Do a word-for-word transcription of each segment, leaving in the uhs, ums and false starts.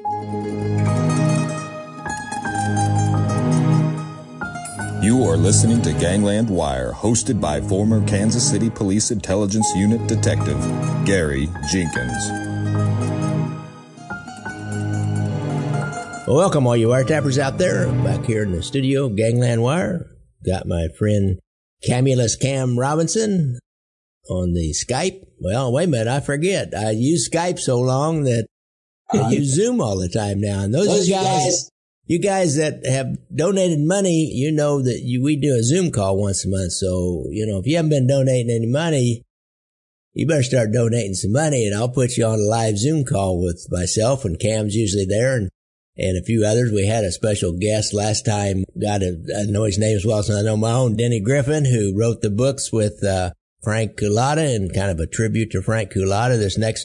You are listening to Gangland Wire, hosted by former Kansas City Police Intelligence Unit Detective Gary Jenkins. Well, welcome all you wiretappers out there. Back here in the studio, Gangland Wire. Got my friend Camulus Cam Robinson on the Skype. Well, wait a minute, I forget. I use Skype so long that I use Zoom all the time now. And those, those guys... guys You guys that have donated money, you know that you, we do a Zoom call once a month. So, you know, if you haven't been donating any money, you better start donating some money, and I'll put you on a live Zoom call with myself, and Cam's usually there, and, and a few others. We had a special guest last time. Got a, I know his name as well, so I know my own, Denny Griffin, who wrote the books with uh, Frank Culotta, and kind of a tribute to Frank Culotta. This next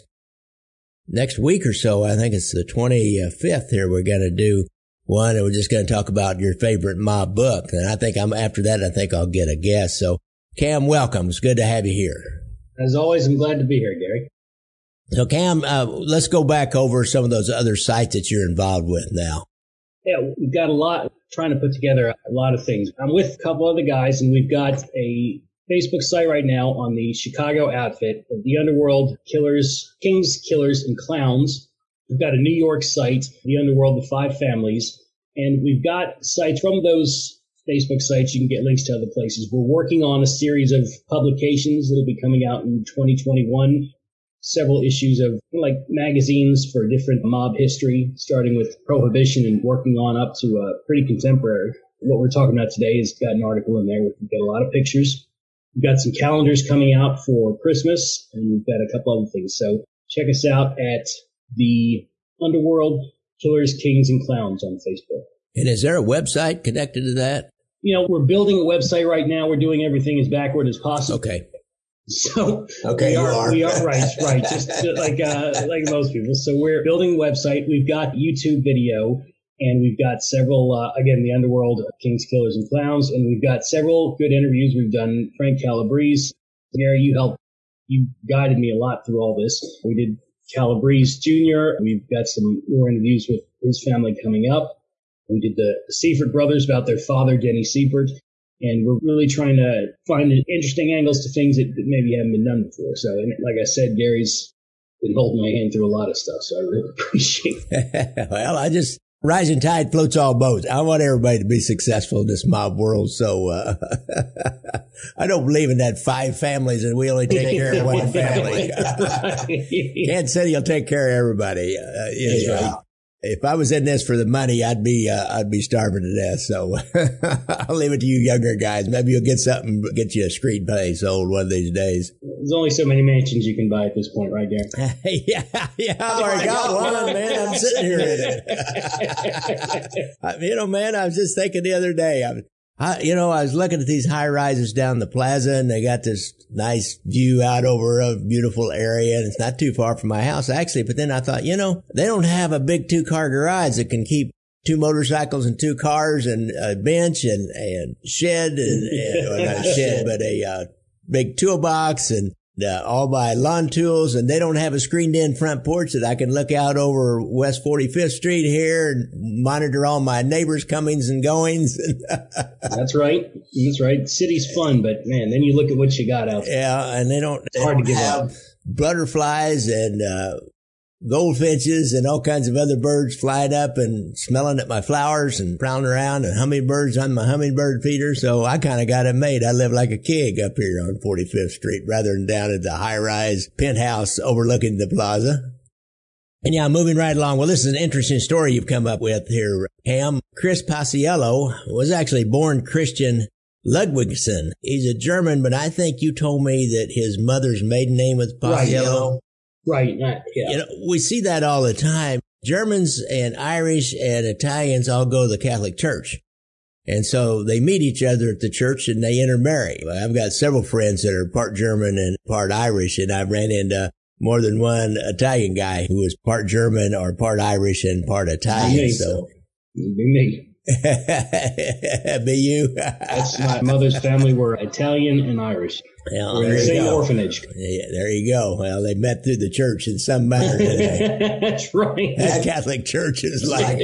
next week or so, I think it's the twenty-fifth here, we're going to do one, and we're just going to talk about your favorite mob book. And I think I'm after that, I think I'll get a guest. So, Cam, welcome. It's good to have you here. As always, I'm glad to be here, Gary. So, Cam, uh, let's go back over some of those other sites that you're involved with now. Yeah, we've got a lot, trying to put together a lot of things. I'm with a couple other guys, and we've got a Facebook site right now on the Chicago outfit, the Underworld Killers, Kings, Killers, and Clowns. We've got a New York site, The Underworld, The Five Families, and we've got sites from those Facebook sites. You can get links to other places. We're working on a series of publications that'll be coming out in twenty twenty-one, several issues of like magazines for different mob history, starting with Prohibition and working on up to uh, pretty contemporary. What we're talking about today has got an article in there. We've got a lot of pictures. We've got some calendars coming out for Christmas, and we've got a couple other things. So check us out at the Underworld Killers, Kings, and Clowns on Facebook. And is there a website connected to that? You know, we're building a website right now. We're doing everything as backward as possible. Okay. So okay, we are, you are. we are right, right, just like uh, like most people. So we're building a website. We've got YouTube video, and we've got several. Uh, again, the Underworld, Kings, Killers, and Clowns, and we've got several good interviews. We've done Frank Calabrese. Gary, you helped. You guided me a lot through all this. We did Calabrese Junior We've got some more interviews with his family coming up. We did the, the Seifert brothers about their father, Denny Seifert. And we're really trying to find interesting angles to things that, that maybe haven't been done before. So, and like I said, Gary's been holding my hand through a lot of stuff, so I really appreciate it. Well, I just, rising tide floats all boats. I want everybody to be successful in this mob world, so uh, I don't believe in that five families and we only take care of one family. Kansas City will take care of everybody. Uh, you know, yeah. If I was in this for the money, I'd be uh, I'd be starving to death. So I'll leave it to you younger guys. Maybe you'll get something, get you a street play sold one of these days. There's only so many mansions you can buy at this point, right, Gary? yeah, yeah, I've already got one, man. I'm sitting here in it. I, you know, man, I was just thinking the other day. I, I, you know, I was looking at these high rises down the plaza, and they got this nice view out over a beautiful area, and it's not too far from my house, actually. But then I thought, you know, they don't have a big two-car garage that can keep two motorcycles and two cars and a bench and, and shed, and, and well, not a shed, but a uh, big toolbox and uh, all my lawn tools, and they don't have a screened-in front porch that I can look out over West forty-fifth Street here and monitor all my neighbors' comings and goings. That's right. That's right. The city's fun, but, man, then you look at what you got out there. Yeah, and they don't, it's hard they to give have up. Butterflies and uh goldfinches and all kinds of other birds flying up and smelling at my flowers and prowling around, and hummingbirds on my hummingbird feeder. So I kind of got it made. I live like a king up here on forty-fifth Street rather than down at the high-rise penthouse overlooking the plaza. And yeah, moving right along. Well, this is an interesting story you've come up with here, Cam. Chris Paciello was actually born Christian Ludwigson. He's a German, but I think you told me that his mother's maiden name was Paciello. Right. Right, yeah. You know, we see that all the time. Germans and Irish and Italians all go to the Catholic Church. And so they meet each other at the church and they intermarry. I've got several friends that are part German and part Irish, and I've ran into more than one Italian guy who was part German or part Irish and part Italian. So, be me. Be you. That's my mother's family were Italian and Irish. Well, We're in there the you same go. orphanage. Yeah, there you go. Well, they met through the church in some manner. Didn't they? That's right. That Catholic Church is like,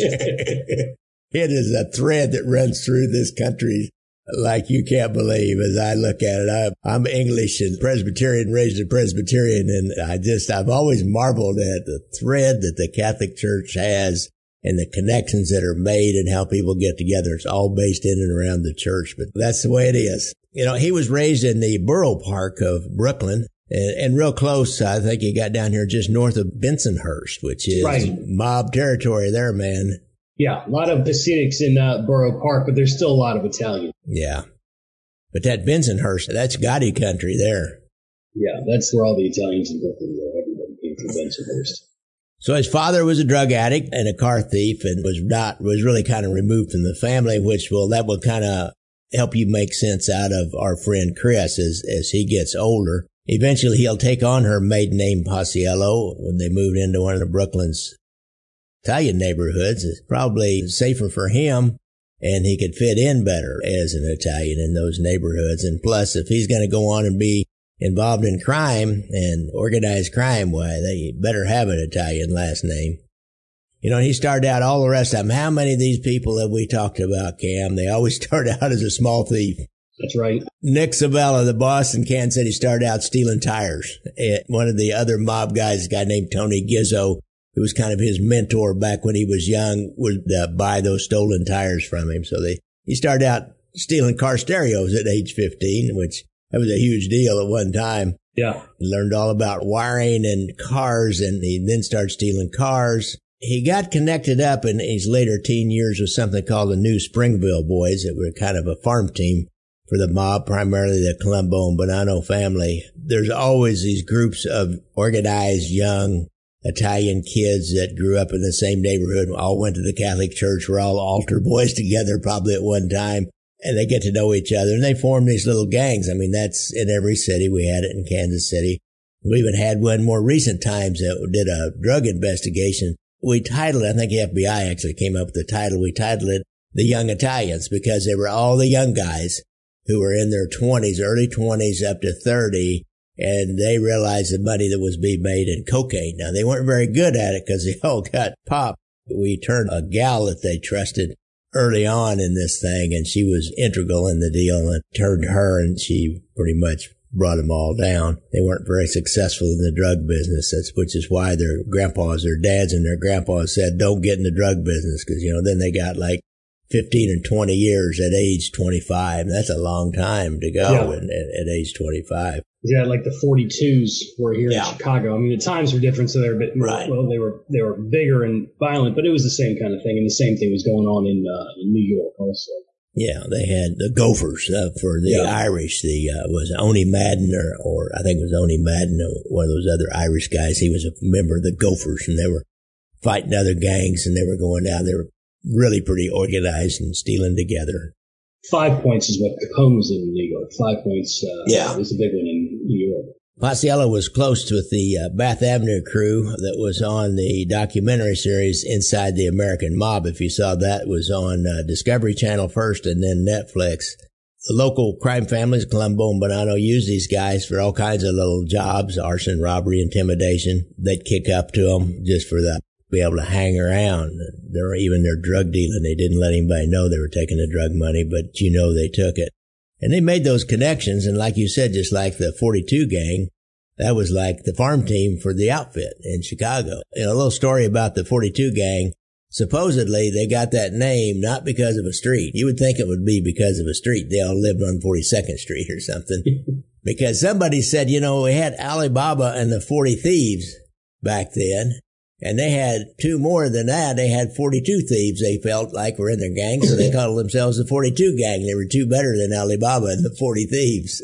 it is a thread that runs through this country like you can't believe as I look at it. I, I'm English and Presbyterian, raised a Presbyterian, and I just, I've always marveled at the thread that the Catholic Church has and the connections that are made and how people get together. It's all based in and around the church, but that's the way it is. You know, he was raised in the Borough Park of Brooklyn. And, and real close, I think he got down here just north of Bensonhurst, which is right. mob territory there, man. Yeah, a lot of Hasidics in uh, Borough Park, but there's still a lot of Italian. Yeah. But that Bensonhurst, that's Gotti country there. Yeah, that's where all the Italians in Brooklyn were. Everybody came from Bensonhurst. So his father was a drug addict and a car thief and was not, was really kind of removed from the family, which will, that will kind of help you make sense out of our friend Chris as, as he gets older. Eventually he'll take on her maiden name Paciello when they moved into one of the Brooklyn's Italian neighborhoods. It's probably safer for him and he could fit in better as an Italian in those neighborhoods. And plus, if he's going to go on and be involved in crime and organized crime, why, they better have an Italian last name. You know, he started out all the rest of them. How many of these people have we talked about, Cam? They always start out as a small thief. That's right. Nick Sabella, the boss in Kansas City, started out stealing tires. One of the other mob guys, a guy named Tony Gizzo, who was kind of his mentor back when he was young, would uh, buy those stolen tires from him. So they, he started out stealing car stereos at age fifteen, which that was a huge deal at one time. Yeah. He learned all about wiring and cars, and he then started stealing cars. He got connected up in his later teen years with something called the New Springville Boys. That were kind of a farm team for the mob, primarily the Colombo and Bonanno family. There's always these groups of organized young Italian kids that grew up in the same neighborhood, all went to the Catholic Church, were all altar boys together probably at one time, and they get to know each other, and they form these little gangs. I mean, that's in every city. We had it in Kansas City. We even had one more recent times that did a drug investigation. We titled it, I think the F B I actually came up with the title, we titled it The Young Italians, because they were all the young guys who were in their twenties, early twenties up to thirty, and they realized the money that was being made in cocaine. Now, they weren't very good at it because they all got popped. We turned a gal that they trusted early on in this thing, and she was integral in the deal, and turned her, and she pretty much brought them all down. They weren't very successful in the drug business, that's, which is why their grandpas, their dads and their grandpas said, don't get in the drug business, because, you know, then they got like fifteen and twenty years at age twenty-five. That's a long time to go yeah. at, at age twenty-five. Yeah, like the forty-twos were here yeah. in Chicago. I mean, the times were different, so they were a bit more, right. well, they were they were bigger and violent, but it was the same kind of thing, and the same thing was going on in uh, in New York also. Yeah, they had the Gophers uh, for the yeah. Irish. The uh, was Oni Madden, or, or I think it was Oni Madden, one of those other Irish guys. He was a member of the Gophers, and they were fighting other gangs, and they were going down. They were really pretty organized and stealing together. Five Points is what Capone was in New York. Five Points uh, yeah. was a big one in New York. Paciello was close with the uh, Bath Avenue crew that was on the documentary series Inside the American Mob. If you saw that, it was on uh, Discovery Channel first and then Netflix. The local crime families, Colombo and Bonanno, used these guys for all kinds of little jobs, arson, robbery, intimidation. They'd kick up to them just for the be able to hang around. They're even their drug dealing. They didn't let anybody know they were taking the drug money, but you know they took it. And they made those connections. And like you said, just like the forty-two gang, that was like the farm team for the outfit in Chicago. You know, a little story about the forty-two gang. Supposedly they got that name not because of a street. You would think it would be because of a street. They all lived on forty-second Street or something. Because somebody said, you know, we had Alibaba and the forty Thieves back then. And they had two more than that. They had forty-two thieves they felt like were in their gang, so they called themselves the forty-two gang. They were two better than Alibaba and the forty Thieves.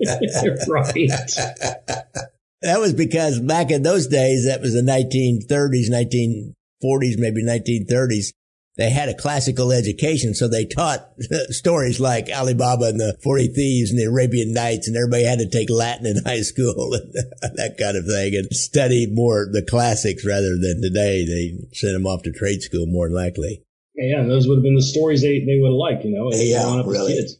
Right. That was because back in those days, that was the nineteen thirties, nineteen forties, maybe nineteen thirties. They had a classical education, so they taught stories like Alibaba and the forty Thieves and the Arabian Nights, and everybody had to take Latin in high school and that kind of thing, and study more the classics rather than today. They sent them off to trade school more than likely. Yeah, and those would have been the stories they, they would have liked, you know, as yeah, growing up really. as kids.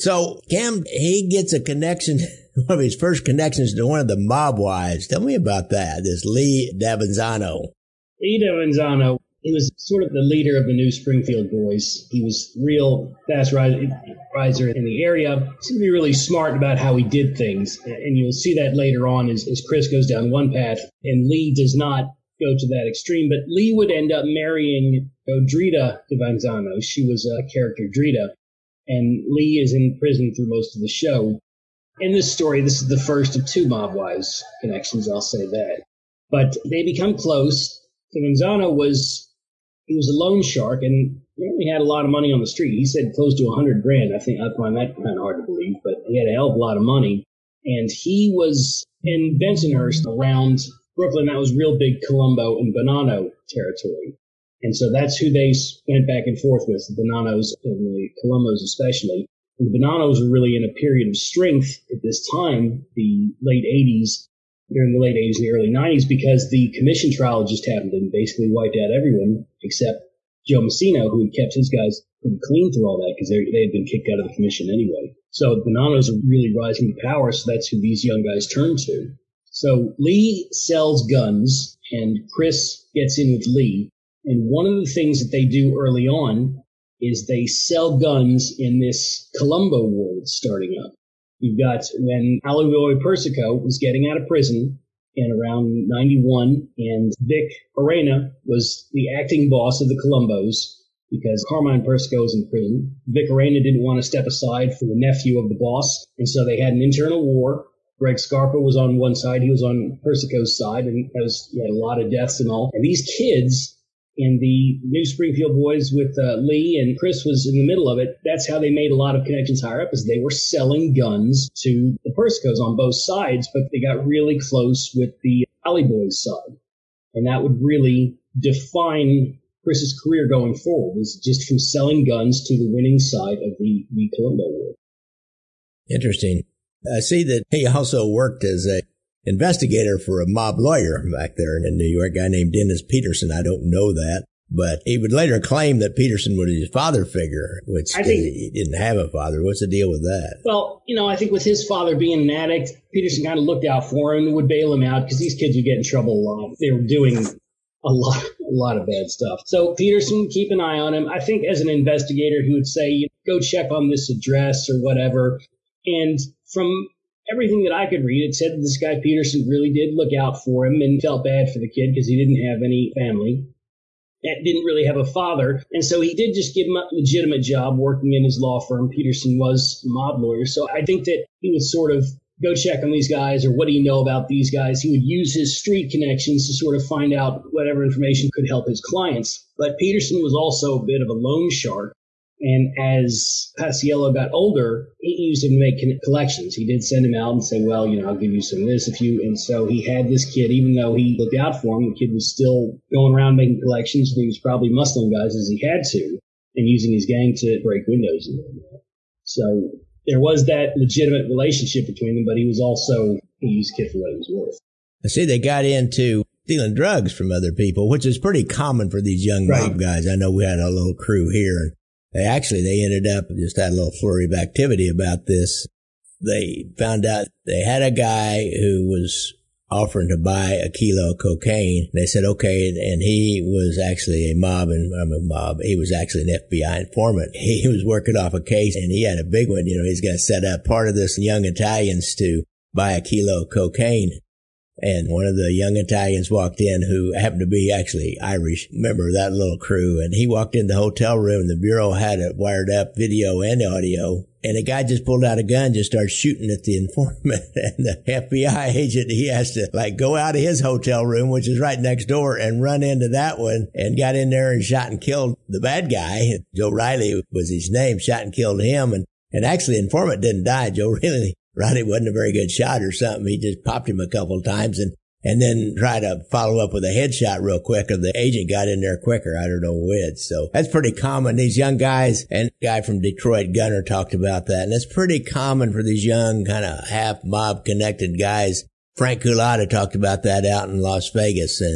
So Cam, he gets a connection, one of his first connections to one of the mob wives. Tell me about that, this Lee Davanzano. Lee Davanzano, he was sort of the leader of the New Springfield Boys. He was real fast riser in the area. He seemed to be really smart about how he did things. And you'll see that later on as, as Chris goes down one path and Lee does not go to that extreme. But Lee would end up marrying Drita Davanzano. She was a character, Drita. And Lee is in prison through most of the show. In this story, this is the first of two mob wives connections, I'll say that. But they become close. Davanzano was, he was a loan shark, and he only had a lot of money on the street. He said close to a hundred grand. I think I find that kind of hard to believe, but he had a hell of a lot of money. And he was in Bensonhurst around Brooklyn. That was real big Colombo and Bonanno territory. And so that's who they went back and forth with, the Bonannos and the Colombos especially. And the Bonannos were really in a period of strength at this time, the late eighties, during the late eighties and the early nineties, because the commission trial just happened and basically wiped out everyone except Joe Messino, who had kept his guys pretty clean through all that because they had been kicked out of the commission anyway. So the Bonannos are really rising to power, so that's who these young guys turn to. So Lee sells guns, and Chris gets in with Lee. And one of the things that they do early on is they sell guns in this Colombo war that's starting up. You've got when Aliboy Persico was getting out of prison in around ninety-one, and Vic Arena was the acting boss of the Colombos because Carmine Persico was in prison. Vic Arena didn't want to step aside for the nephew of the boss, and so they had an internal war. Greg Scarpa was on one side, he was on Persico's side, and it was, he had a lot of deaths and all. And these kids in the New Springfield Boys with uh, Lee, and Chris was in the middle of it. That's how they made a lot of connections higher up, is they were selling guns to the Persicos on both sides, but they got really close with the Alley Boys side. And that would really define Chris's career going forward, is just from selling guns to the winning side of the, the Colombo War. Interesting. I see that he also worked as a investigator for a mob lawyer back there in New York, a guy named Dennis Peterson. I don't know that, but he would later claim that Peterson was his father figure, which I think, he didn't have a father. What's the deal with that? Well, you know, I think with his father being an addict, Peterson kind of looked out for him and would bail him out because these kids would get in trouble a lot. They were doing a lot, a lot of bad stuff. So Peterson, keep an eye on him. I think as an investigator, he would say, go check on this address or whatever. And from everything that I could read, it said that this guy Peterson really did look out for him and felt bad for the kid because he didn't have any family. And didn't really have a father. And so he did just give him a legitimate job working in his law firm. Peterson was a mob lawyer. So I think that he would sort of go check on these guys, or what do you know about these guys? He would use his street connections to sort of find out whatever information could help his clients. But Peterson was also a bit of a loan shark. And as Paciello got older, he used him to make collections. He did send him out and say, well, you know, I'll give you some of this if you. And so he had this kid, even though he looked out for him, the kid was still going around making collections. He was probably muscling guys as he had to and using his gang to break windows and whatnot. So there was that legitimate relationship between them, but he was also, he used kid for what it was worth. I see they got into stealing drugs from other people, which is pretty common for these young right. mob guys. I know we had a little crew here, and They actually, they ended up, just had a little flurry of activity about this. They found out they had a guy who was offering to buy a kilo of cocaine. They said, okay, and he was actually a mob, and I'm a mob, he was actually an F B I informant. He was working off a case, and he had a big one. You know, he's going to set up part of this young Italians to buy a kilo of cocaine. And one of the young Italians walked in, who happened to be actually Irish, member of that little crew. And he walked in the hotel room. The bureau had it wired up, video and audio. And the guy just pulled out a gun, just started shooting at the informant. And the F B I agent, he has to like go out of his hotel room, which is right next door, and run into that one, and got in there and shot and killed the bad guy. Joe Riley was his name, shot and killed him. And, and actually the informant didn't die. Joe really Riley wasn't a very good shot or something. He just popped him a couple of times and, and then tried to follow up with a headshot real quick, or the agent got in there quicker. I don't know which. So that's pretty common. These young guys, and the guy from Detroit, Gunner, talked about that. And it's pretty common for these young kind of half mob connected guys. Frank Culotta talked about that out in Las Vegas. And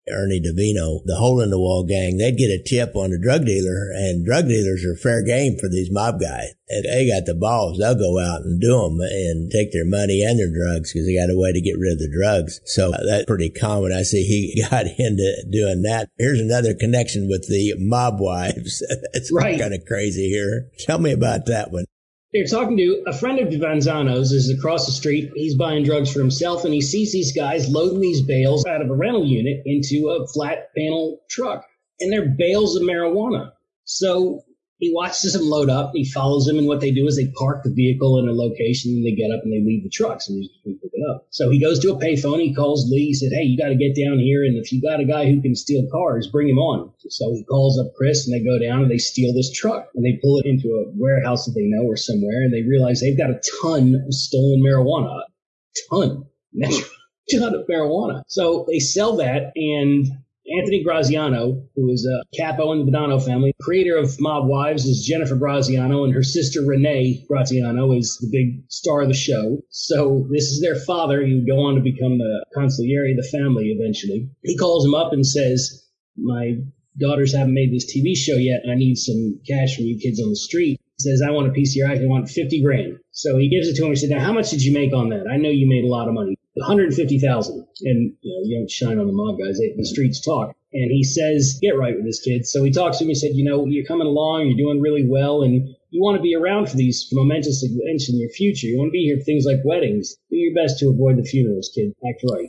Ernie DeVino, the Hole in the Wall gang, they'd get a tip on a drug dealer, and drug dealers are fair game for these mob guys. And they got the balls. They'll go out and do them and take their money and their drugs because they got a way to get rid of the drugs. So uh, that's pretty common. I see he got into doing that. Here's another connection with the mob wives. That's right. Kind of crazy here. Tell me about that one. They're talking to a friend of DeVanzano's is across the street. He's buying drugs for himself, and he sees these guys loading these bales out of a rental unit into a flat panel truck, and they're bales of marijuana. So he watches them load up. He follows them, and what they do is they park the vehicle in a location, and they get up and they leave the trucks, and he's going to pick it up. So he goes to a payphone. He calls Lee. He said, hey, you got to get down here, and if you got a guy who can steal cars, bring him on. So he calls up Chris, and they go down, and they steal this truck, and they pull it into a warehouse that they know or somewhere, and they realize they've got a ton of stolen marijuana. A ton. A ton of marijuana. So they sell that, and Anthony Graziano, who is a capo in the Badano family, creator of Mob Wives, is Jennifer Graziano, and her sister Renee Graziano is the big star of the show. So this is their father. He would go on to become the consigliere of the family eventually. He calls him up and says, my daughters haven't made this T V show yet, and I need some cash from you kids on the street. He says, I want a piece of your act. I want fifty grand. So he gives it to him. He said, now, how much did you make on that? I know you made a lot of money. one hundred fifty thousand dollars. And, you know, you don't shine on the mob guys. They, the streets talk. And he says, get right with this kid. So he talks to him. He said, you know, you're coming along. You're doing really well. And you want to be around for these momentous events in your future. You want to be here for things like weddings. Do your best to avoid the funerals, kid. Act right.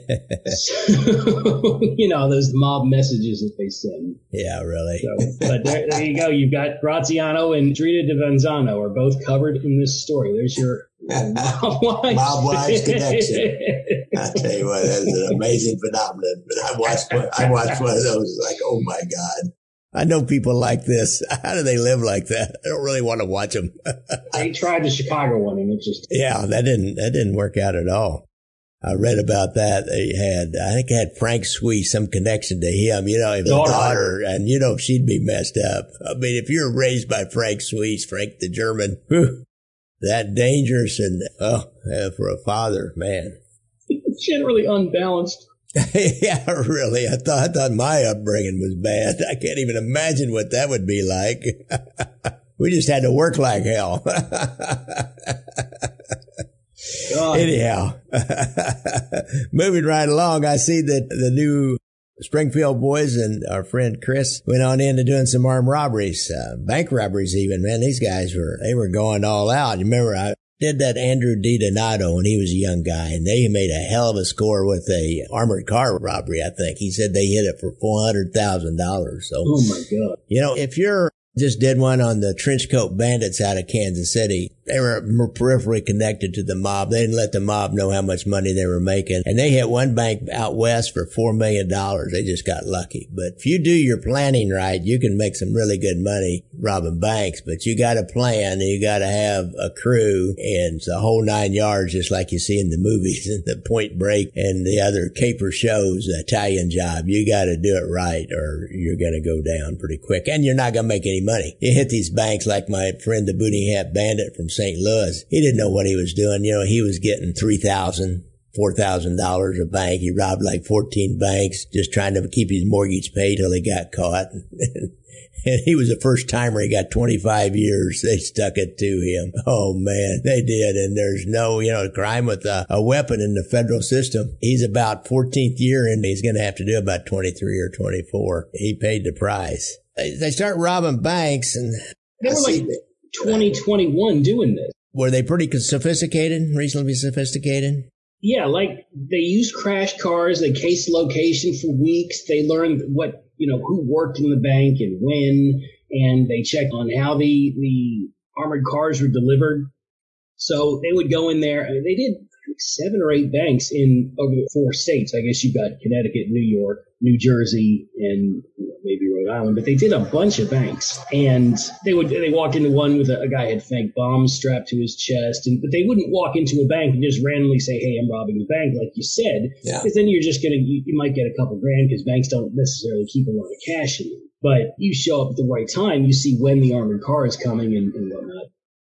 So, you know, those mob messages that they send. Yeah, really. So, but there, there you go. You've got Graziano and Drita DeVanzano are both covered in this story. There's your Mob Wives. Mob Wives connection. I tell you what, that's an amazing phenomenon. But I watched, I watched one of those like, oh my God. I know people like this. How do they live like that? I don't really want to watch them. I tried the Chicago one, and it just yeah, that didn't that didn't work out at all. I read about that. They had, I think, it had Frank Sweet, some connection to him. You know, his daughter, daughter, and you know, she'd be messed up. I mean, if you're raised by Frank Sweet, Frank the German, whew, that dangerous, and oh, for a father, man, generally unbalanced. Yeah, really. I thought I thought my upbringing was bad. I can't even imagine what that would be like. We just had to work like hell. God. Anyhow, moving right along, I see that the new Springfield boys and our friend Chris went on into doing some armed robberies, uh, bank robberies even. Man, these guys were, they were going all out. You remember, I did that Andrew DiDonato when he was a young guy, and they made a hell of a score with a armored car robbery, I think. He said they hit it for four hundred thousand dollars. So, oh my God. You know, if you're just did one on the Trenchcoat Bandits out of Kansas City. They were peripherally connected to the mob. They didn't let the mob know how much money they were making. And they hit one bank out west for four million dollars. They just got lucky. But if you do your planning right, you can make some really good money robbing banks. But you got to plan, and you got to have a crew, and it's the whole nine yards, just like you see in the movies and the Point Break and the other caper shows, the Italian Job. You got to do it right, or you're going to go down pretty quick. And you're not going to make any money. You hit these banks like my friend, the Booty Hat Bandit from Saint Louis. He didn't know what he was doing. You know, he was getting three thousand dollars, four thousand dollars a bank. He robbed like fourteen banks just trying to keep his mortgage paid till he got caught. And he was a first timer. He got twenty-five years. They stuck it to him. Oh man, they did. And there's no, you know, crime with a, a weapon in the federal system. He's about fourteenth year, and he's going to have to do about twenty-three or twenty-four. He paid the price. They, they start robbing banks, and they were like twenty twenty-one doing this. Were they pretty sophisticated, reasonably sophisticated? Yeah, like they used crash cars. They cased location for weeks. They learned what, you know, who worked in the bank and when, and they checked on how the, the armored cars were delivered. So they would go in there. I mean, they did seven or eight banks in over the four states. I guess you've got Connecticut, New York, New Jersey, and maybe Rhode Island. But they did a bunch of banks, and they would they walked into one with a, a guy had fake bombs strapped to his chest, and but they wouldn't walk into a bank and just randomly say, "Hey, I'm robbing the bank," like you said, because yeah. then you're just gonna you, you might get a couple grand because banks don't necessarily keep a lot of cash in them. But you show up at the right time, you see when the armored car is coming and, and whatnot.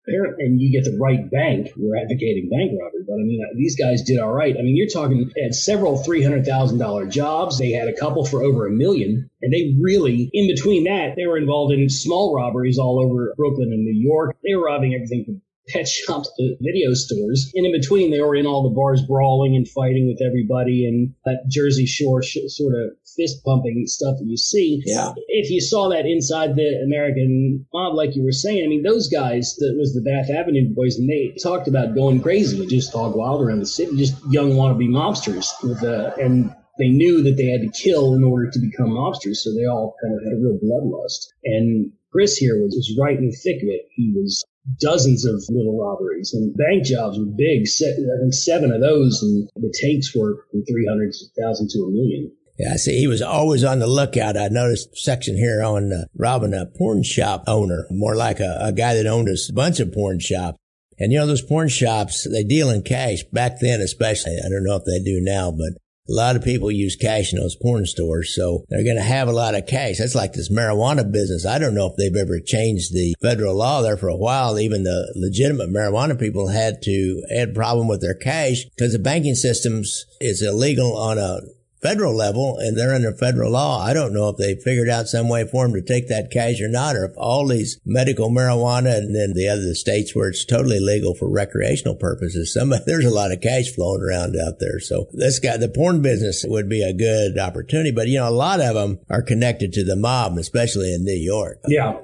and you get the right bank. We're advocating bank robbery, but I mean, these guys did all right. I mean, you're talking, they had several three hundred thousand dollars jobs. They had a couple for over a million. And they really, in between that, they were involved in small robberies all over Brooklyn and New York. They were robbing everything from pet shops to video stores. And in between, they were in all the bars brawling and fighting with everybody and that Jersey Shore sh- sort of fist pumping stuff that you see. Yeah. If you saw that inside the American mob, like you were saying, I mean, those guys, that was the Bath Avenue boys, and they talked about going crazy and just hog wild around the city, just young wannabe mobsters with uh, and they knew that they had to kill in order to become mobsters, so they all kind of had a real bloodlust. And Chris here was, was right in the thick of it. He was dozens of little robberies, and bank jobs were big. I think seven of those, and the takes were from three hundred thousand to a million. Yeah, see, he was always on the lookout. I noticed a section here on uh, robbing a porn shop owner, more like a, a guy that owned a bunch of porn shops. And, you know, those porn shops, they deal in cash back then especially. I don't know if they do now, but a lot of people use cash in those porn stores, so they're going to have a lot of cash. That's like this marijuana business. I don't know if they've ever changed the federal law there for a while. Even the legitimate marijuana people had to had a problem with their cash because the banking systems is illegal on a federal level, and they're under federal law. I don't know if they figured out some way for them to take that cash or not, or if all these medical marijuana and then the other states where it's totally legal for recreational purposes. Somebody, there's a lot of cash flowing around out there. So this guy, the porn business would be a good opportunity, but you know, a lot of them are connected to the mob, especially in New York. Yeah.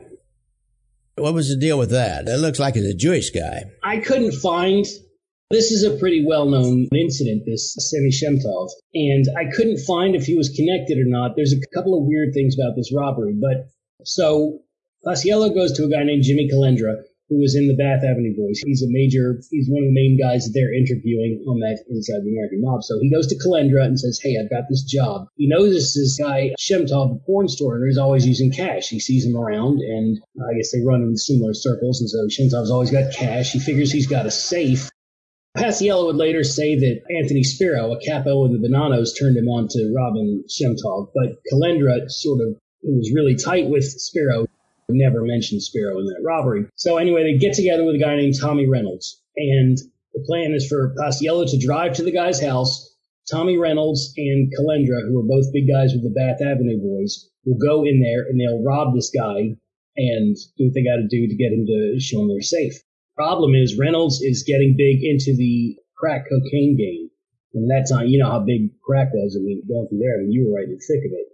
What was the deal with that? It looks like it's a Jewish guy. I couldn't find... This is a pretty well-known incident, this Semi Shemtov, and I couldn't find if he was connected or not. There's a couple of weird things about this robbery, but so Paciello goes to a guy named Jimmy Calendra, who was in the Bath Avenue Boys. He's a major, he's one of the main guys that they're interviewing on that Inside the American Mob. So he goes to Calendra and says, hey, I've got this job. He notices this guy, Shemtov, the porn store owner, is always using cash. He sees him around, and I guess they run in similar circles, and so Shemtov's always got cash. He figures he's got a safe. Paciello would later say that Anthony Spiro, a capo in the Bonanos, turned him on to Robin Shemtov, but Calendra sort of was really tight with Spiro, never mentioned Spiro in that robbery. So anyway, they get together with a guy named Tommy Reynolds, and the plan is for Paciello to drive to the guy's house. Tommy Reynolds and Calendra, who are both big guys with the Bath Avenue Boys, will go in there and they'll rob this guy and do what they got to do to get him to show him their safe. Problem is, Reynolds is getting big into the crack cocaine game. And that time, you know how big crack was. I mean, going through there, I mean, you were right in the thick of it.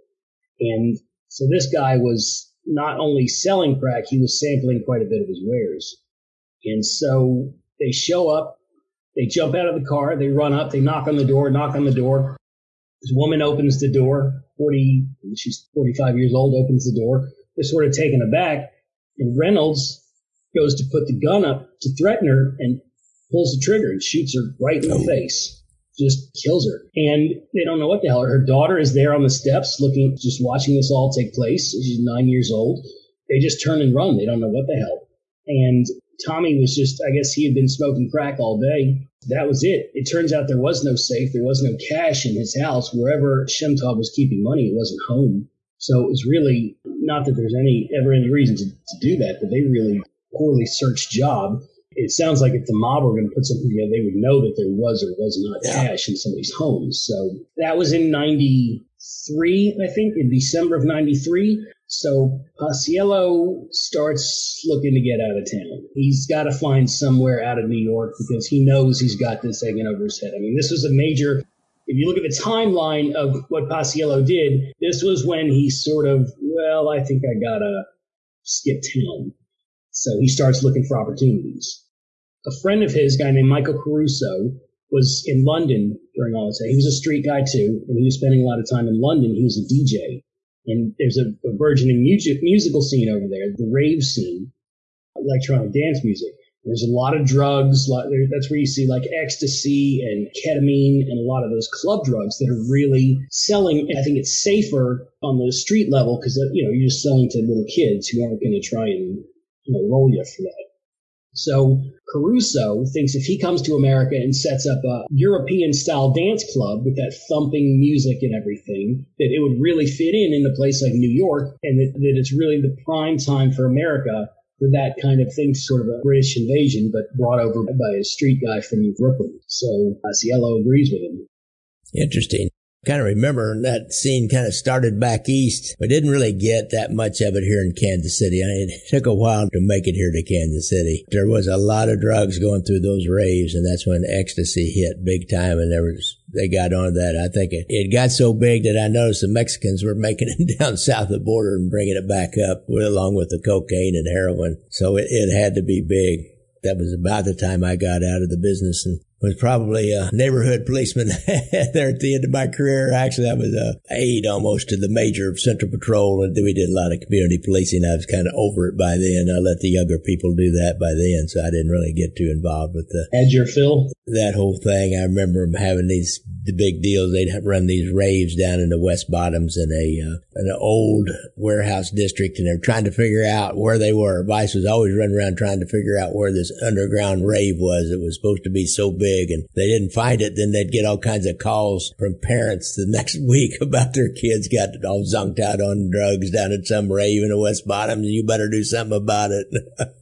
And so this guy was not only selling crack, he was sampling quite a bit of his wares. And so they show up, they jump out of the car, they run up, they knock on the door, knock on the door. This woman opens the door, forty, she's forty-five years old, opens the door. They're sort of taken aback. And Reynolds goes to put the gun up to threaten her and pulls the trigger and shoots her right in the face. Just kills her. And they don't know what the hell. Her daughter is there on the steps looking, just watching this all take place. She's nine years old. They just turn and run. They don't know what the hell. And Tommy was just, I guess he had been smoking crack all day. That was it. It turns out there was no safe. There was no cash in his house. Wherever Shemtov was keeping money, it wasn't home. So it was really, not that there's any ever any reason to, to do that, but they really poorly searched job. It sounds like if the mob were going to put something together, they would know that there was or was not yeah. cash in somebody's homes. So that was in ninety-three, I think, in December of ninety-three. So Paciello starts looking to get out of town. He's got to find somewhere out of New York because he knows he's got this hanging over his head. I mean, this was a major, if you look at the timeline of what Paciello did, this was when he sort of, well, I think I got to skip town. So he starts looking for opportunities. A friend of his, a guy named Michael Caruso, was in London during all this. He was a street guy too, and he was spending a lot of time in London. He was a D J. And there's a, a burgeoning music, musical scene over there, the rave scene, electronic dance music. There's a lot of drugs. Lot, there, that's where you see like ecstasy and ketamine and a lot of those club drugs that are really selling. I think it's safer on the street level because, you know, you're just selling to little kids who aren't going to try and, you know, roll you for that. So Caruso thinks if he comes to America and sets up a European-style dance club with that thumping music and everything, that it would really fit in in a place like New York, and that, that it's really the prime time for America for that kind of thing, sort of a British invasion, but brought over by a street guy from Brooklyn. So Paciello agrees with him. Interesting. Kind of remember that scene kind of started back east, but didn't really get that much of it here in Kansas City. I mean, it took a while to make it here to Kansas City. There was a lot of drugs going through those raves, and that's when ecstasy hit big time, and there was, they got on that. I think it, it got so big that I noticed the Mexicans were making it down south of the border and bringing it back up along with the cocaine and heroin. So it, it had to be big. That was about the time I got out of the business and was probably a neighborhood policeman there at the end of my career. Actually, I was a aide almost to the major of Central Patrol, and we did a lot of community policing. I was kind of over it by then. I let the younger people do that by then, so I didn't really get too involved with the Had your fill? That whole thing. I remember them having these the big deals. They'd have run these raves down in the West Bottoms in a uh, an old warehouse district, and they're trying to figure out where they were. Vice was always running around trying to figure out where this underground rave was. It was supposed to be so big, and they didn't find it. Then they'd get all kinds of calls from parents the next week about their kids got all zonked out on drugs down at some rave in the West Bottoms, and you better do something about it.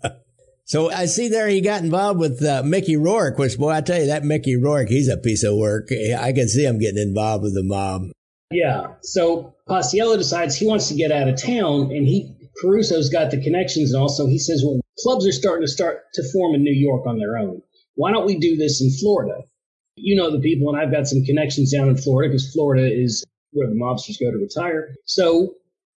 So I see there he got involved with uh, Mickey Rourke, which, boy, I tell you, that Mickey Rourke, he's a piece of work. I can see him getting involved with the mob. Yeah. So Paciello decides he wants to get out of town, and he Caruso's got the connections, and also he says, well, clubs are starting to start to form in New York on their own. Why don't we do this in Florida? You know the people, and I've got some connections down in Florida because Florida is where the mobsters go to retire. So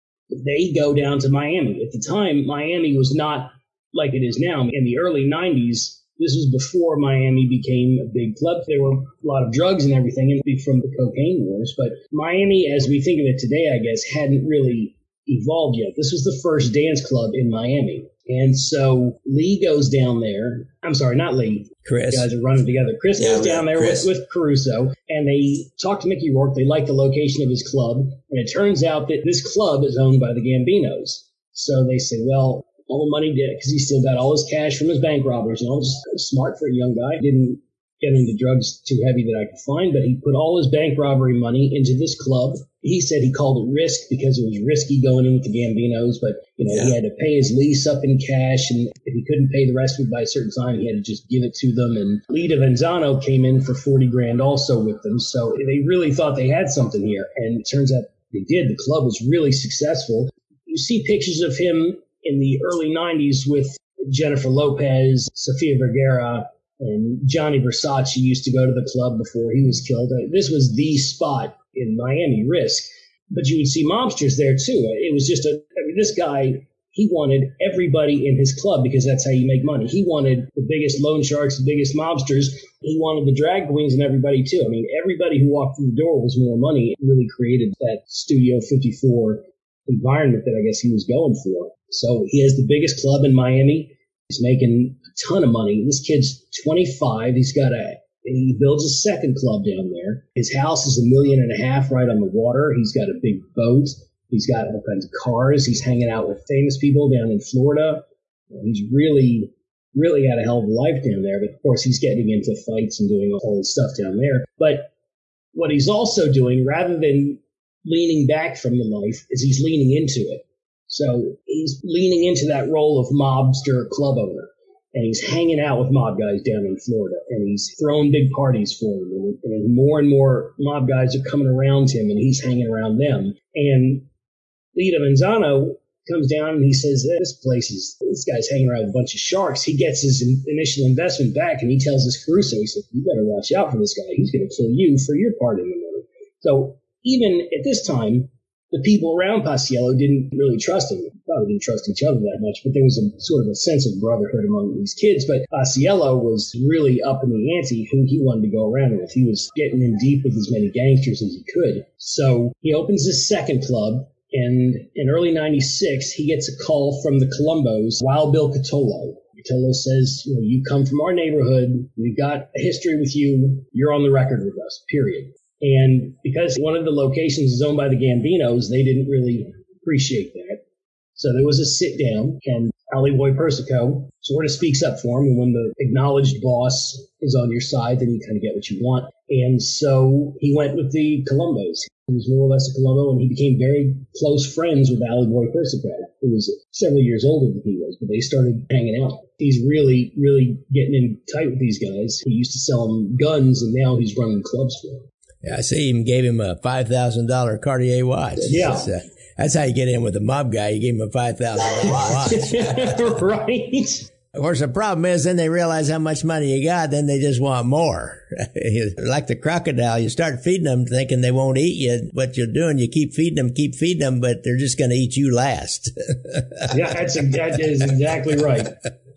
they go down to Miami. At the time, Miami was not like it is now. In the early nineties, this was before Miami became a big club. There were a lot of drugs and everything and from the cocaine wars. But Miami, as we think of it today, I guess, hadn't really evolved yet. This was the first dance club in Miami. And so Lee goes down there. I'm sorry, not Lee. Chris. You guys are running together. Chris yeah, goes down there with, with Caruso, and they talk to Mickey Rourke. They like the location of his club. And it turns out that this club is owned by the Gambinos. So they say, well, all the money did, because he still got all his cash from his bank robbers, and all just smart for a young guy. Didn't get into drugs too heavy that I could find, but he put all his bank robbery money into this club. He said he called it risk because it was risky going in with the Gambinos, but you know yeah. he had to pay his lease up in cash, and if he couldn't pay the rest of it by a certain time, he had to just give it to them. And Lee D'Avenzano came in for forty grand also with them, so they really thought they had something here, and it turns out they did. The club was really successful. You see pictures of him in the early nineties with Jennifer Lopez, Sofia Vergara, and Johnny Versace used to go to the club before he was killed. This was the spot in Miami, Risk. But you would see mobsters there too. It was just a, I mean, this guy, he wanted everybody in his club because that's how you make money. He wanted the biggest loan sharks, the biggest mobsters. He wanted the drag queens and everybody too. I mean, everybody who walked through the door was more money. It really created that Studio fifty-four environment that I guess he was going for. So he has the biggest club in Miami. He's making a ton of money. This kid's twenty-five. He's got a, he builds a second club down there. His house is a million and a half right on the water. He's got a big boat. He's got all kinds of cars. He's hanging out with famous people down in Florida. He's really, really had a hell of a life down there. But of course, he's getting into fights and doing all this stuff down there. But what he's also doing, rather than leaning back from the life, is he's leaning into it. So he's leaning into that role of mobster club owner, and he's hanging out with mob guys down in Florida, and he's throwing big parties for them, and, and more and more mob guys are coming around him, and he's hanging around them. And Lee D'Avenzano comes down and he says, this place is, this guy's hanging around with a bunch of sharks. He gets his in, initial investment back, and he tells his Caruso, he said, you better watch out for this guy. He's going to kill you for your part in the money. So even at this time, the people around Paciello didn't really trust him. Probably didn't trust each other that much, but there was a sort of a sense of brotherhood among these kids. But Paciello was really up in the ante who he wanted to go around with. He was getting in deep with as many gangsters as he could. So he opens his second club, and in early ninety-six, he gets a call from the Colombos, Wild Bill Catolo. Catolo says, you know, you come from our neighborhood. We've got a history with you. You're on the record with us, period. And because one of the locations is owned by the Gambinos, they didn't really appreciate that. So there was a sit down, and Alley Boy Persico sort of speaks up for him. And when the acknowledged boss is on your side, then you kind of get what you want. And so he went with the Colombos. He was more or less a Colombo, and he became very close friends with Alley Boy Persico, who was several years older than he was, but they started hanging out. He's really, really getting in tight with these guys. He used to sell them guns, and now he's running clubs for them. Yeah, I see him gave him a five thousand dollars Cartier watch. Yeah. That's, uh, that's how you get in with a mob guy. You give him a five thousand dollars watch. Right. Of course, the problem is then they realize how much money you got, then they just want more. Like the crocodile, you start feeding them thinking they won't eat you. What you're doing, you keep feeding them, keep feeding them, but they're just going to eat you last. Yeah, that's, that is exactly right.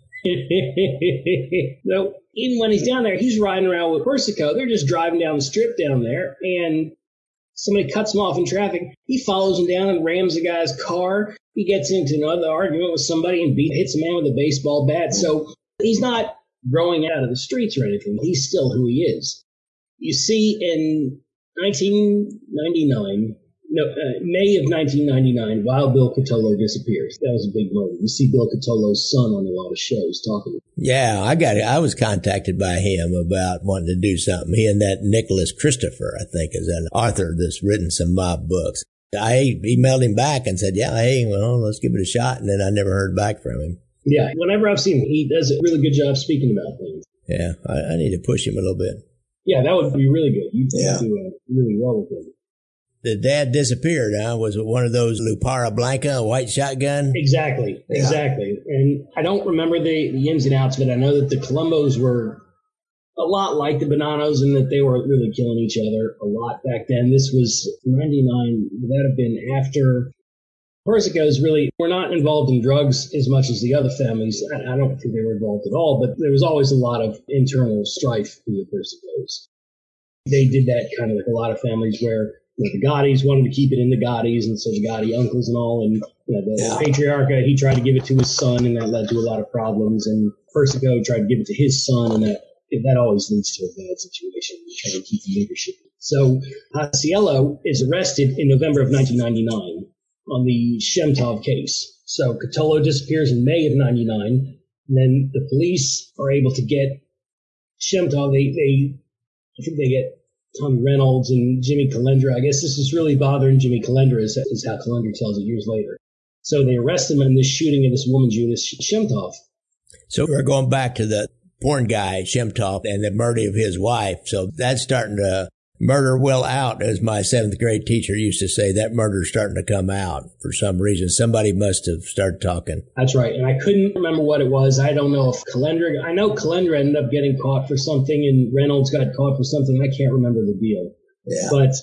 So even when he's down there, he's riding around with Persico. They're just driving down the strip down there, and somebody cuts him off in traffic. He follows him down and rams the guy's car. He gets into another argument with somebody and beat, hits a man with a baseball bat. So he's not growing out of the streets or anything. He's still who he is. You see, in nineteen ninety-nine, no, uh, May of nineteen ninety-nine, Wild Bill Cotolo disappears. That was a big murder. You see Bill Cotolo's son on a lot of shows talking. Yeah, I got it. I was contacted by him about wanting to do something. He and that Nicholas Christopher, I think, is an author that's written some mob books. I emailed him back and said, yeah, hey, well, let's give it a shot. And then I never heard back from him. Yeah, whenever I've seen him, he does a really good job speaking about things. Yeah, I, I need to push him a little bit. Yeah, that would be really good. You'd yeah. do uh, really well with him. The dad disappeared, huh? Was it one of those Lupara Blanca, a white shotgun? Exactly, yeah. exactly. And I don't remember the, the ins and outs of it. I know that the Colombos were a lot like the Bonanos in that they were really killing each other a lot back then. This was ninety-nine. Would that have been after? Persicos really were not involved in drugs as much as the other families. I, I don't think they were involved at all, but there was always a lot of internal strife in the Persicos. They did that kind of like a lot of families where you know, the Gottis wanted to keep it in the Gottis, and so the Gotti uncles and all, and you know, the yeah. patriarch, he tried to give it to his son, and that led to a lot of problems. And Persico tried to give it to his son, and that that always leads to a bad situation. You try to keep the leadership. So Paciello is arrested in November of nineteen ninety-nine on the Shemtov case. So Cotolo disappears in May of ninety-nine. And then the police are able to get Shemtov. They, they, I think they get Tommy Reynolds and Jimmy Calendra. I guess this is really bothering Jimmy Calendra, is, is how Calendra tells it years later. So they arrest him in this shooting of this woman, Judith Shemtov. So we're going back to the porn guy, Shemtov, and the murder of his wife. So that's starting to murder will out, as my seventh grade teacher used to say. That murder's starting to come out for some reason. Somebody must have started talking. That's right. And I couldn't remember what it was. I don't know if Calendra, I know Calendra ended up getting caught for something and Reynolds got caught for something. I can't remember the deal. Yeah. But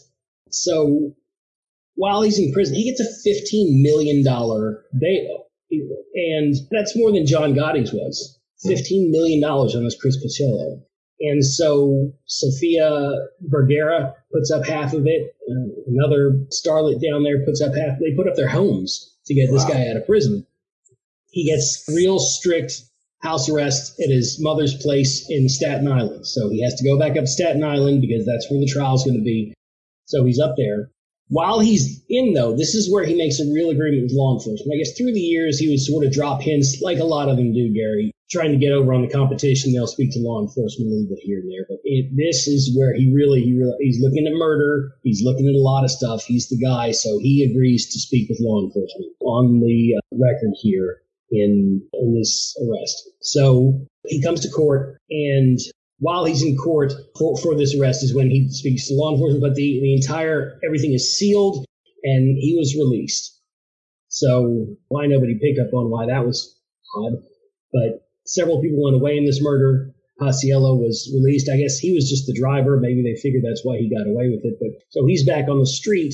so while he's in prison, he gets a fifteen million dollars bail. And that's more than John Gotti's was. fifteen million dollars on this Chris Paciello. And so Sofia Vergara puts up half of it. Uh, another starlet down there puts up half. They put up their homes to get this wow. guy out of prison. He gets real strict house arrest at his mother's place in Staten Island. So he has to go back up to Staten Island because that's where the trial's going to be. So he's up there. While he's in, though, this is where he makes a real agreement with law enforcement. I guess through the years, he would sort of drop hints, like a lot of them do, Gary, trying to get over on the competition. They'll speak to law enforcement a little bit here and there. But it, this is where he really, he really, he's looking at murder. He's looking at a lot of stuff. He's the guy. So he agrees to speak with law enforcement on the uh, record here in, in this arrest. So he comes to court, and while he's in court for, for this arrest is when he speaks to law enforcement, but the, the entire, everything is sealed, and he was released. So why nobody picked up on why that was odd. But several people went away in this murder. Paciello was released. I guess he was just the driver. Maybe they figured that's why he got away with it. But so he's back on the street,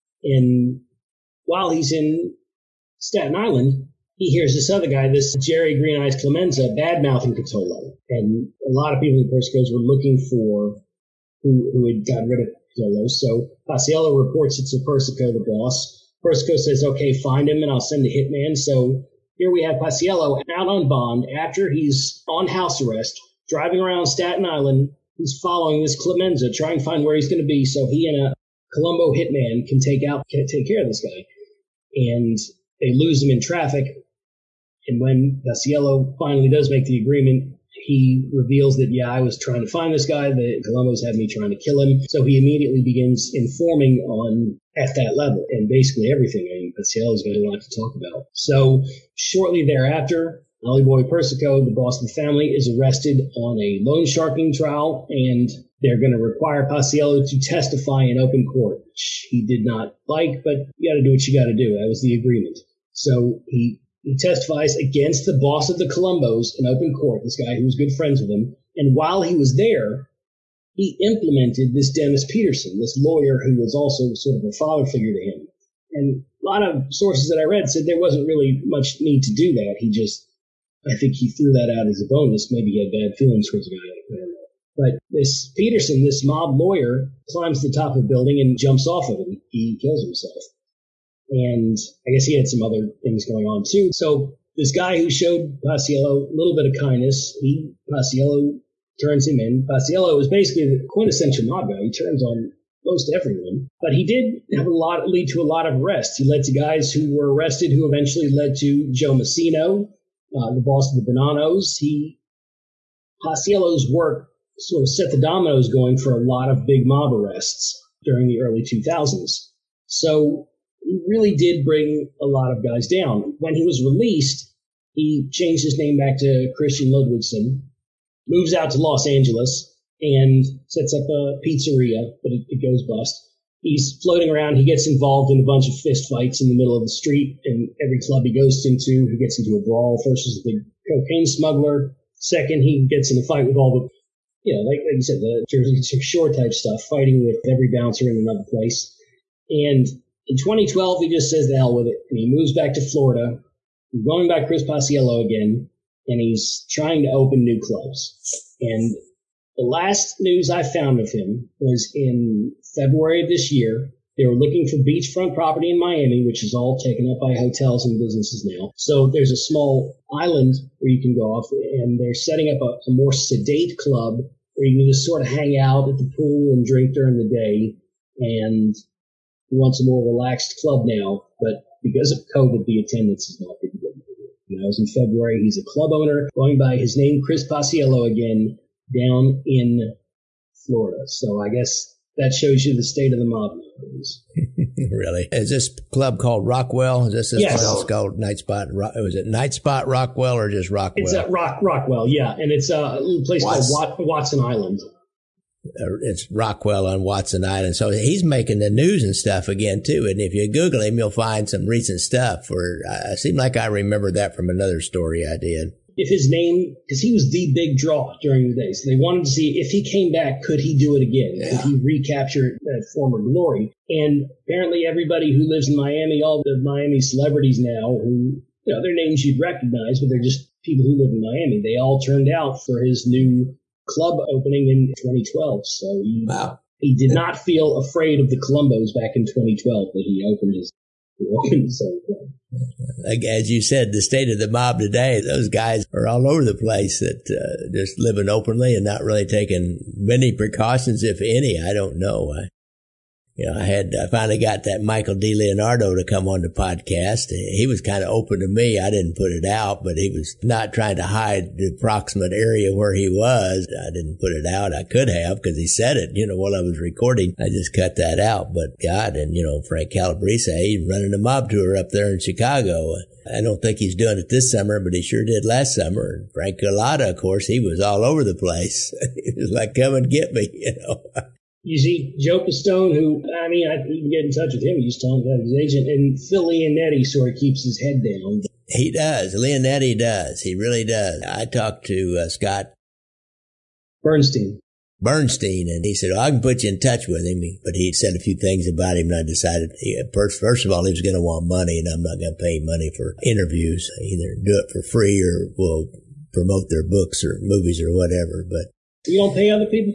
and while he's in Staten Island, he hears this other guy, this Jerry Green Eyes Clemenza, bad-mouthing Cotolo. And a lot of people in Persicos were looking for who, who had gotten rid of Cotolo. So Paciello reports it to Persico, the boss. Persico says, okay, find him and I'll send a hitman. So here we have Paciello out on bond after he's on house arrest, driving around Staten Island. He's following this Clemenza, trying to find where he's going to be so he and a Colombo hitman can take out, can take care of this guy. And they lose him in traffic. And when Paciello finally does make the agreement, he reveals that, yeah, I was trying to find this guy. The Colombos had me trying to kill him. So he immediately begins informing on at that level and basically everything. I mean, Paciello's got a lot to talk about. So shortly thereafter, Ollie Boy Persico, the boss of the family, is arrested on a loan sharking trial, and they're going to require Paciello to testify in open court, which he did not like, but you got to do what you got to do. That was the agreement. So he He testifies against the boss of the Colombos in open court, this guy who was good friends with him. And while he was there, he implemented this Dennis Peterson, this lawyer who was also sort of a father figure to him. And a lot of sources that I read said there wasn't really much need to do that. He just, I think he threw that out as a bonus. Maybe he had bad feelings towards the guy. I don't know. But this Peterson, this mob lawyer, climbs to the top of the building and jumps off of it. He kills himself. And I guess he had some other things going on too. So this guy who showed Paciello a little bit of kindness, he, Paciello turns him in. Paciello is basically the quintessential mob guy. He turns on most everyone. But he did have a lot, lead to a lot of arrests. He led to guys who were arrested who eventually led to Joe Massino, uh, the boss of the Bonanos. He, Paciello's work sort of set the dominoes going for a lot of big mob arrests during the early two thousands. So he really did bring a lot of guys down. When he was released, he changed his name back to Christian Ludwigson, moves out to Los Angeles, and sets up a pizzeria, but it, it goes bust. He's floating around. He gets involved in a bunch of fist fights in the middle of the street, and every club he goes into, he gets into a brawl. First is a big cocaine smuggler. Second, he gets in a fight with all the, you know, like, like you said, the Jersey Shore type stuff, fighting with every bouncer in another place. And in twenty twelve, he just says the hell with it, and he moves back to Florida, going by Chris Paciello again, and he's trying to open new clubs. And the last news I found of him was in February of this year. They were looking for beachfront property in Miami, which is all taken up by hotels and businesses now. So there's a small island where you can go off, and they're setting up a, a more sedate club where you can just sort of hang out at the pool and drink during the day. And he wants a more relaxed club now, but because of COVID, the attendance is not pretty good. You know, it was in February. He's a club owner going by his name, Chris Paciello, again, down in Florida. So I guess that shows you the state of the mob nowadays. Really? Is this club called Rockwell? Is this this yes. place called Night Spot? Was it Night Spot Rockwell or just Rockwell? It's at Rock, Rockwell, yeah. And it's a little place What's, called Wat, Watson Island. It's Rockwell on Watson Island. So he's making the news and stuff again, too. And if you Google him, you'll find some recent stuff where I seem like I remember that from another story I did. If his name, because he was the big draw during the day. So they wanted to see if he came back, could he do it again? Yeah. Could he recapture that former glory? And apparently everybody who lives in Miami, all the Miami celebrities now who, you know, their names you'd recognize, but they're just people who live in Miami. They all turned out for his new club opening in twenty twelve. So he, wow. he did not feel afraid of the Colombos back in twenty twelve that he opened his, he opened his own club. As you said, the state of the mob today, those guys are all over the place that uh, just living openly and not really taking many precautions, if any. I don't know. I, you know, I had, I finally got that Michael DeLeonardo to come on the podcast. He was kind of open to me. I didn't put it out, but he was not trying to hide the approximate area where he was. I didn't put it out. I could have because he said it, you know, while I was recording. I just cut that out. But God, and, you know, Frank Calabrese, he's running a mob tour up there in Chicago. I don't think he's doing it this summer, but he sure did last summer. And Frank Galata, of course, he was all over the place. He was like, come and get me, you know. You see, Joe Pistone, who, I mean, I you can get in touch with him. He's talking about his agent. And Phil Leonetti sort of keeps his head down. He does. Leonetti does. He really does. I talked to uh, Scott Bernstein. Bernstein, and he said, oh, I can put you in touch with him. But he said a few things about him, and I decided, he, first, first of all, he was going to want money, and I'm not going to pay him money for interviews. Either do it for free or we'll promote their books or movies or whatever. But you don't pay other people?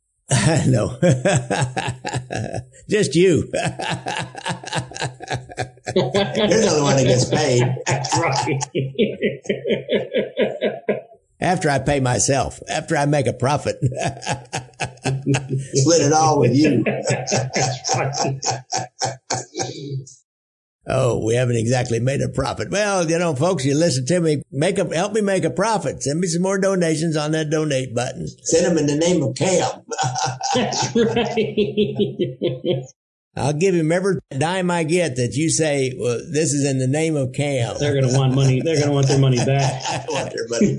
No. Just you. You're the only one that gets paid. Right. After I pay myself, after I make a profit. Split it all with you. Oh, we haven't exactly made a profit. Well, you know, folks, you listen to me, make a, help me make a profit. Send me some more donations on that donate button. Send them in the name of Cam. That's right. I'll give him every dime I get that you say, well, this is in the name of Cam. They're going to want money. They're going to want their money back. I want their money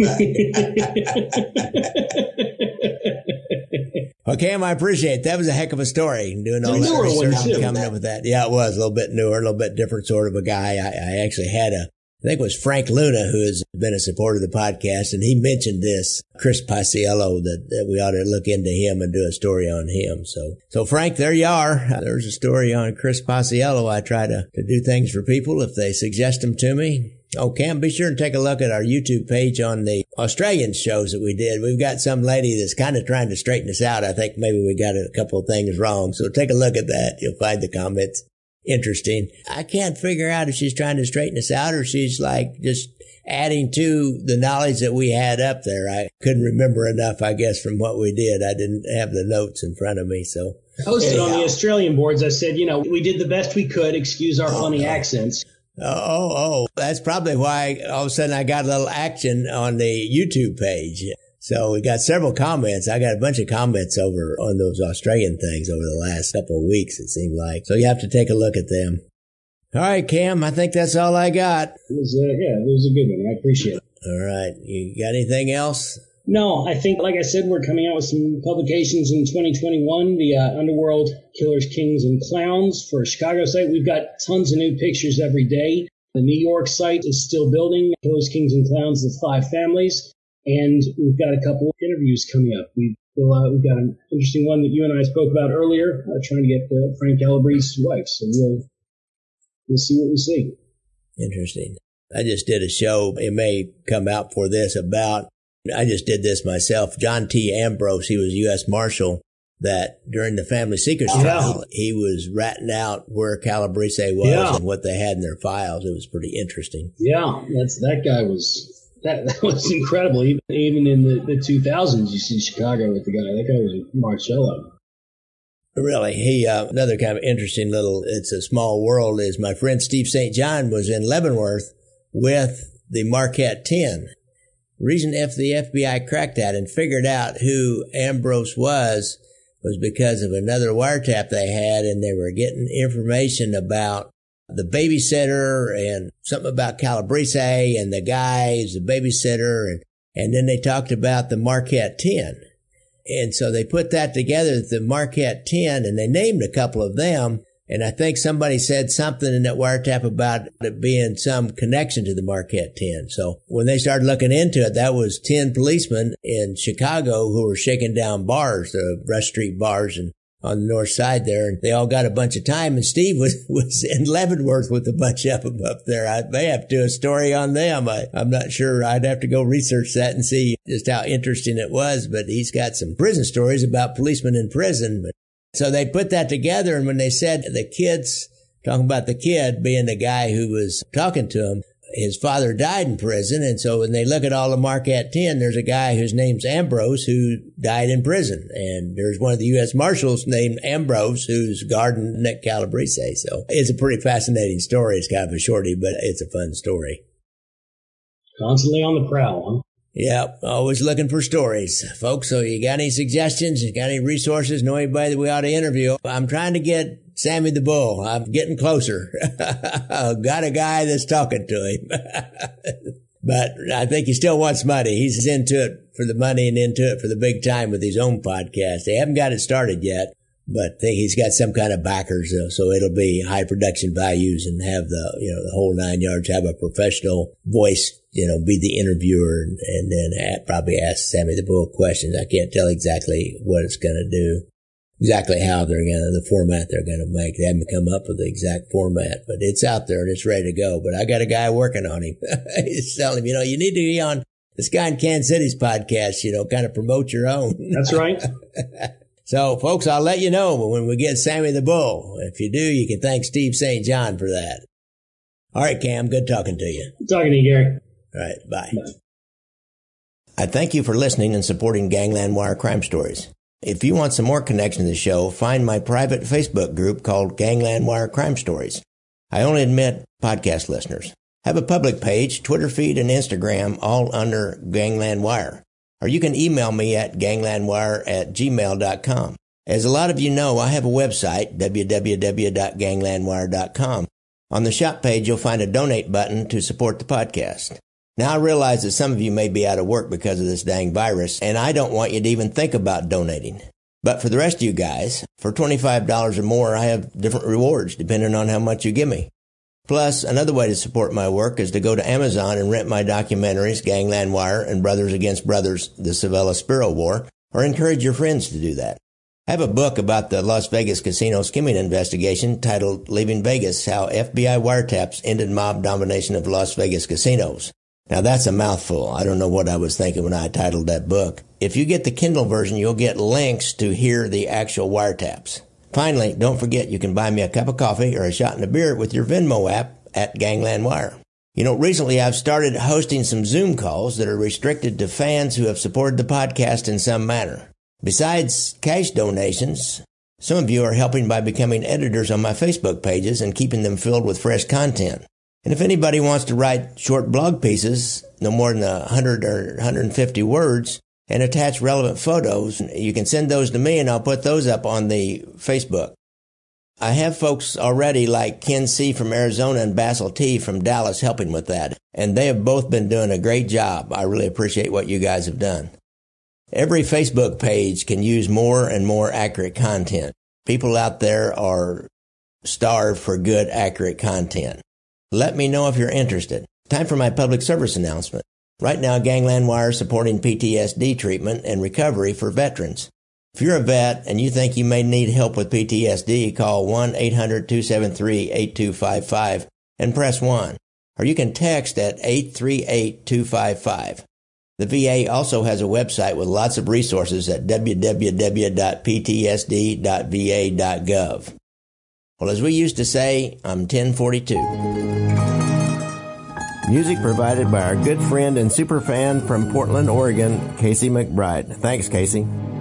back. Well, Cam, I appreciate it. That was a heck of a story. Doing all that research and coming up with that. Yeah, it was a little bit newer, a little bit different sort of a guy. I, I actually had a, I think it was Frank Luna, who has been a supporter of the podcast, and he mentioned this, Chris Paciello, that, that we ought to look into him and do a story on him. So, so Frank, there you are. There's a story on Chris Paciello. I try to, to do things for people if they suggest them to me. Oh, Cam, be sure and take a look at our YouTube page on the Australian shows that we did. We've got some lady that's kind of trying to straighten us out. I think maybe we got a couple of things wrong. So take a look at that. You'll find the comments interesting. I can't figure out if she's trying to straighten us out or she's like just adding to the knowledge that we had up there. I couldn't remember enough, I guess, from what we did. I didn't have the notes in front of me. So posted anyhow. On the Australian boards, I said, you know, we did the best we could. Excuse our oh, funny no. accents. Oh, oh, oh, that's probably why all of a sudden I got a little action on the YouTube page. So we got several comments. I got a bunch of comments over on those Australian things over the last couple of weeks, it seemed like. So you have to take a look at them. All right, Cam, I think that's all I got. It was, uh, yeah, it was a good one. I appreciate it. All right. You got anything else? No, I think, like I said, we're coming out with some publications in twenty twenty-one, the uh, Underworld Killers, Kings, and Clowns for Chicago site. We've got tons of new pictures every day. The New York site is still building, Killers, Kings, and Clowns, the five families. And we've got a couple of interviews coming up. We've, uh, we've got an interesting one that you and I spoke about earlier, uh, trying to get uh, Frank Calabrese's wife. So we'll, we'll see what we see. Interesting. I just did a show, it may come out for this, about I just did this myself. John T. Ambrose, he was U S Marshal, that during the Family Secrets yeah. trial, he was ratting out where Calabrese was yeah. and what they had in their files. It was pretty interesting. Yeah, that's that guy was that, that was incredible. Even, even in the, the two thousands, you see Chicago with the guy. That guy was Marcello. Really, he uh, another kind of interesting little. It's a small world. Is my friend Steve Saint John was in Leavenworth with the Marquette ten. The reason if the F B I cracked that and figured out who Ambrose was was because of another wiretap they had, and they were getting information about the babysitter and something about Calabrese and the guy who's the babysitter, and, and then they talked about the Marquette ten. And so they put that together, the Marquette ten, and they named a couple of them. And I think somebody said something in that wiretap about it being some connection to the Marquette ten. So when they started looking into it, that was ten policemen in Chicago who were shaking down bars, the Rush Street bars and on the north side there. And they all got a bunch of time. And Steve was, was in Leavenworth with a bunch of them up there. I may have to do a story on them. I, I'm not sure. I'd have to go research that and see just how interesting it was. But he's got some prison stories about policemen in prison. But so they put that together, and when they said the kids, talking about the kid being the guy who was talking to him, his father died in prison, and so when they look at all the Marquette ten, there's a guy whose name's Ambrose who died in prison, and there's one of the U S Marshals named Ambrose who's guarding Nick Calabrese. So it's a pretty fascinating story. It's kind of a shorty, but it's a fun story. Constantly on the prowl, huh? Yeah, always looking for stories, folks. So you got any suggestions? You got any resources? Know anybody that we ought to interview? I'm trying to get Sammy the Bull. I'm getting closer. Got a guy that's talking to him. But I think he still wants money. He's into it for the money and into it for the big time with his own podcast. They haven't got it started yet, but I think he's got some kind of backers, uh, so it'll be high production values and have the, you know, the whole nine yards, have a professional voice, you know, be the interviewer, and, and then at, probably ask Sammy the Bull questions. I can't tell exactly what it's going to do, exactly how they're going to, the format they're going to make. They haven't come up with the exact format, but it's out there and it's ready to go. But I got a guy working on him. He's telling him, you know, you need to be on this guy in Kansas City's podcast, you know, kind of promote your own. That's right. So, folks, I'll let you know when we get Sammy the Bull. If you do, you can thank Steve Saint John for that. All right, Cam, good talking to you. Good talking to you, Gary. All right, bye. bye. I thank you for listening and supporting Gangland Wire Crime Stories. If you want some more connection to the show, find my private Facebook group called Gangland Wire Crime Stories. I only admit podcast listeners. I have a public page, Twitter feed, and Instagram, all under Gangland Wire. Or you can email me at ganglandwire at gmail dot com. As a lot of you know, I have a website, w w w dot gangland wire dot com. On the shop page, you'll find a donate button to support the podcast. Now, I realize that some of you may be out of work because of this dang virus, and I don't want you to even think about donating. But for the rest of you guys, for twenty-five dollars or more, I have different rewards depending on how much you give me. Plus, another way to support my work is to go to Amazon and rent my documentaries, Gangland Wire and Brothers Against Brothers, The Civella-Spiro War, or encourage your friends to do that. I have a book about the Las Vegas casino skimming investigation titled Leaving Vegas, How F B I Wiretaps Ended Mob Domination of Las Vegas Casinos. Now that's a mouthful. I don't know what I was thinking when I titled that book. If you get the Kindle version, you'll get links to hear the actual wiretaps. Finally, don't forget you can buy me a cup of coffee or a shot in a beer with your Venmo app at Gangland Wire. You know, recently I've started hosting some Zoom calls that are restricted to fans who have supported the podcast in some manner. Besides cash donations, some of you are helping by becoming editors on my Facebook pages and keeping them filled with fresh content. And if anybody wants to write short blog pieces, no more than one hundred or one hundred fifty words, and attach relevant photos, you can send those to me and I'll put those up on the Facebook. I have folks already like Ken C. from Arizona and Basil T. from Dallas helping with that, and they have both been doing a great job. I really appreciate what you guys have done. Every Facebook page can use more and more accurate content. People out there are starved for good, accurate content. Let me know if you're interested. Time for my public service announcement. Right now, Gangland Wire is supporting P T S D treatment and recovery for veterans. If you're a vet and you think you may need help with P T S D, call one eight hundred two seven three eight two five five and press one. Or you can text at eight three eight two five five. The V A also has a website with lots of resources at w w w dot p t s d dot v a dot gov. Well, as we used to say, I'm ten forty-two. Music provided by our good friend and superfan from Portland, Oregon, Casey McBride. Thanks, Casey.